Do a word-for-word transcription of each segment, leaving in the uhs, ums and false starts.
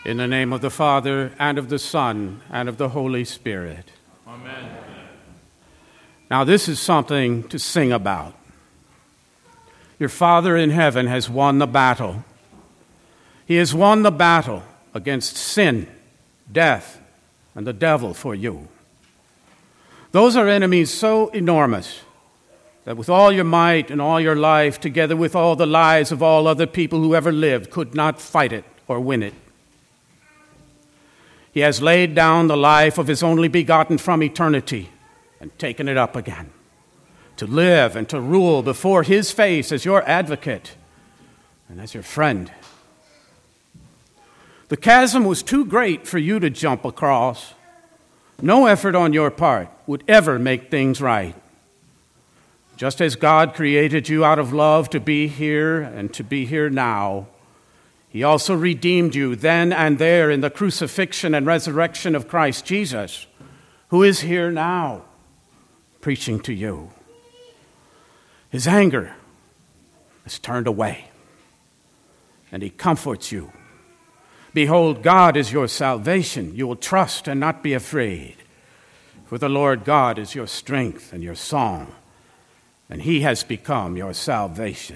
In the name of the Father, and of the Son, and of the Holy Spirit. Amen. Now this is something to sing about. Your Father in heaven has won the battle. He has won the battle against sin, death, and the devil for you. Those are enemies so enormous that with all your might and all your life, together with all the lives of all other people who ever lived, could not fight it or win it. He has laid down the life of his only begotten from eternity and taken it up again, to live and to rule before his face as your advocate and as your friend. The chasm was too great for you to jump across. No effort on your part would ever make things right. Just as God created you out of love to be here and to be here now, He also redeemed you then and there in the crucifixion and resurrection of Christ Jesus, who is here now, preaching to you. His anger is turned away, and He comforts you. Behold, God is your salvation. You will trust and not be afraid. For the Lord God is your strength and your song, and He has become your salvation.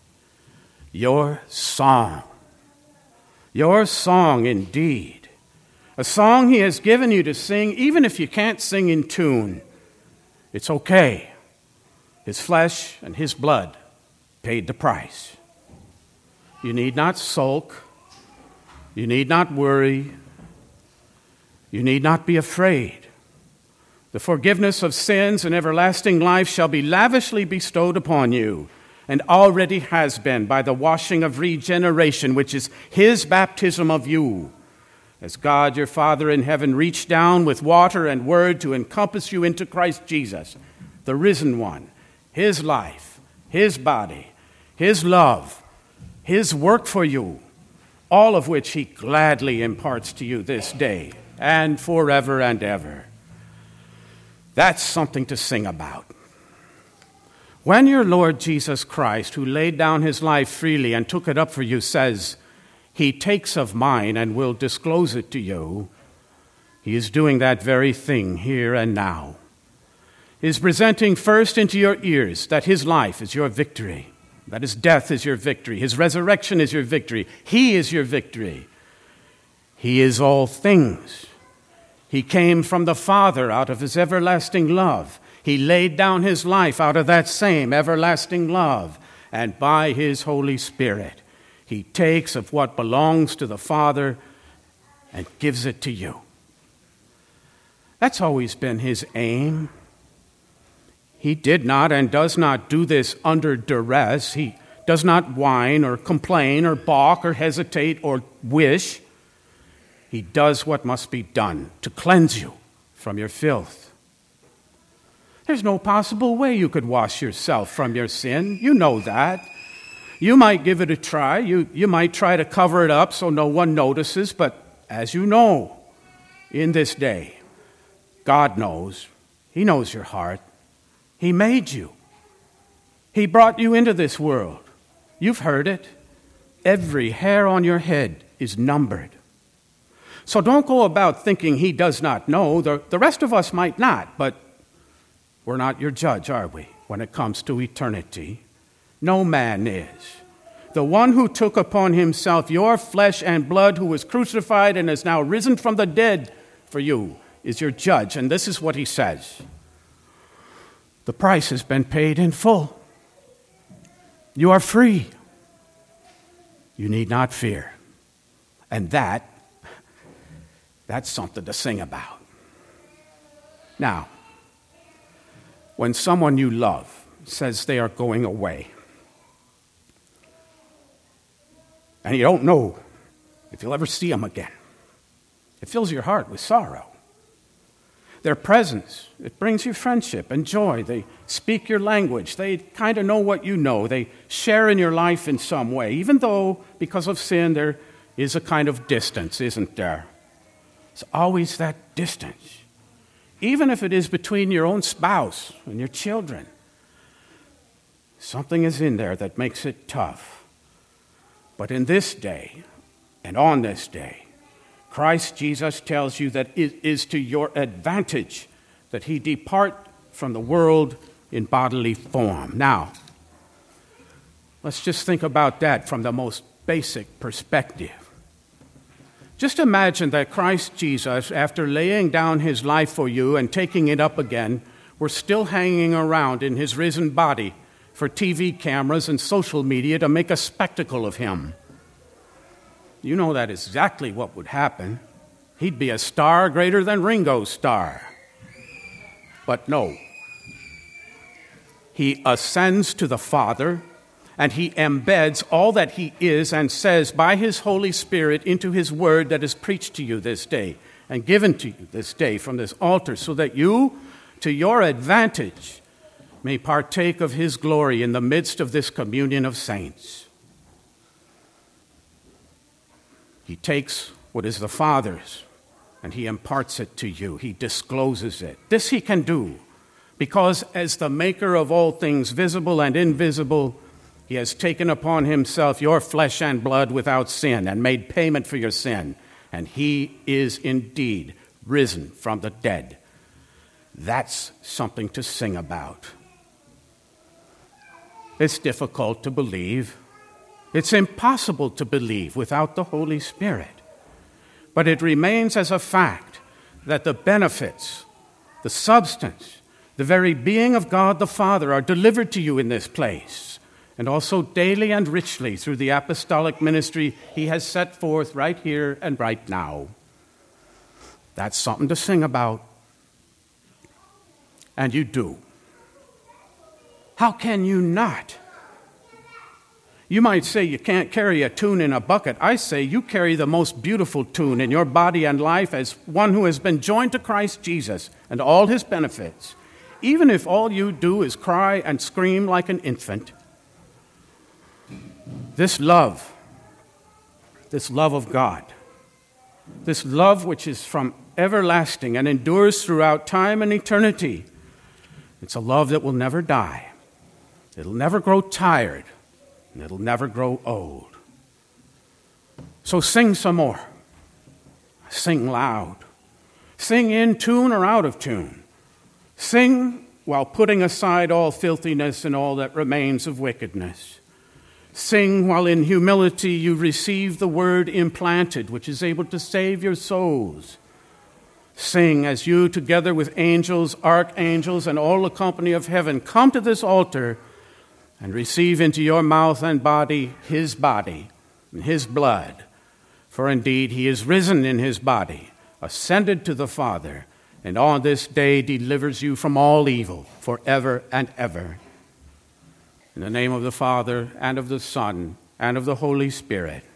Your song. Your song indeed. A song He has given you to sing, even if you can't sing in tune. It's okay. His flesh and His blood paid the price. You need not sulk. You need not worry. You need not be afraid. The forgiveness of sins and everlasting life shall be lavishly bestowed upon you, and already has been by the washing of regeneration, which is His baptism of you, as God your Father in heaven reached down with water and word to encompass you into Christ Jesus, the risen one, His life, His body, His love, His work for you, all of which He gladly imparts to you this day and forever and ever. That's something to sing about. When your Lord Jesus Christ, who laid down His life freely and took it up for you, says, He takes of mine and will disclose it to you, He is doing that very thing here and now. He is presenting first into your ears that His life is your victory, that His death is your victory, His resurrection is your victory, He is your victory. He is all things. He came from the Father out of His everlasting love. He laid down His life out of that same everlasting love. And by His Holy Spirit, He takes of what belongs to the Father and gives it to you. That's always been His aim. He did not and does not do this under duress. He does not whine or complain or balk or hesitate or wish. He does what must be done to cleanse you from your filth. There's no possible way you could wash yourself from your sin. You know that. You might give it a try. You, you might try to cover it up so no one notices. But as you know, in this day, God knows. He knows your heart. He made you. He brought you into this world. You've heard it. Every hair on your head is numbered. So don't go about thinking He does not know. The, the rest of us might not, but we're not your judge, are we, when it comes to eternity? No man is. The one who took upon Himself your flesh and blood, who was crucified and is now risen from the dead for you, is your judge. And this is what He says. The price has been paid in full. You are free. You need not fear. And that That's something to sing about. Now, when someone you love says they are going away, and you don't know if you'll ever see them again, it fills your heart with sorrow. Their presence, it brings you friendship and joy. They speak your language. They kind of know what you know. They share in your life in some way, even though, because of sin, there is a kind of distance, isn't there? It's always that distance, even if it is between your own spouse and your children. Something is in there that makes it tough. But in this day, and on this day, Christ Jesus tells you that it is to your advantage that he depart from the world in bodily form. Now, let's just think about that from the most basic perspective. Just imagine that Christ Jesus, after laying down his life for you and taking it up again, were still hanging around in his risen body for T V cameras and social media to make a spectacle of him. You know that is exactly what would happen. He'd be a star greater than Ringo's star. But no. He ascends to the Father, and he embeds all that he is and says by his Holy Spirit into his word that is preached to you this day and given to you this day from this altar, so that you, to your advantage, may partake of his glory in the midst of this communion of saints. He takes what is the Father's and he imparts it to you. He discloses it. This he can do because as the maker of all things visible and invisible, he has taken upon himself your flesh and blood without sin and made payment for your sin. And he is indeed risen from the dead. That's something to sing about. It's difficult to believe. It's impossible to believe without the Holy Spirit. But it remains as a fact that the benefits, the substance, the very being of God the Father are delivered to you in this place, and also daily and richly through the apostolic ministry he has set forth right here and right now. That's something to sing about. And you do. How can you not? You might say you can't carry a tune in a bucket. I say you carry the most beautiful tune in your body and life as one who has been joined to Christ Jesus and all his benefits. Even if all you do is cry and scream like an infant. This love, this love of God, this love which is from everlasting and endures throughout time and eternity, it's a love that will never die. It'll never grow tired. And it'll never grow old. So sing some more. Sing loud. Sing in tune or out of tune. Sing while putting aside all filthiness and all that remains of wickedness. Sing while in humility you receive the word implanted, which is able to save your souls. Sing as you, together with angels, archangels, and all the company of heaven, come to this altar and receive into your mouth and body his body and his blood. For indeed he is risen in his body, ascended to the Father, and on this day delivers you from all evil forever and ever. In the name of the Father, and of the Son, and of the Holy Spirit.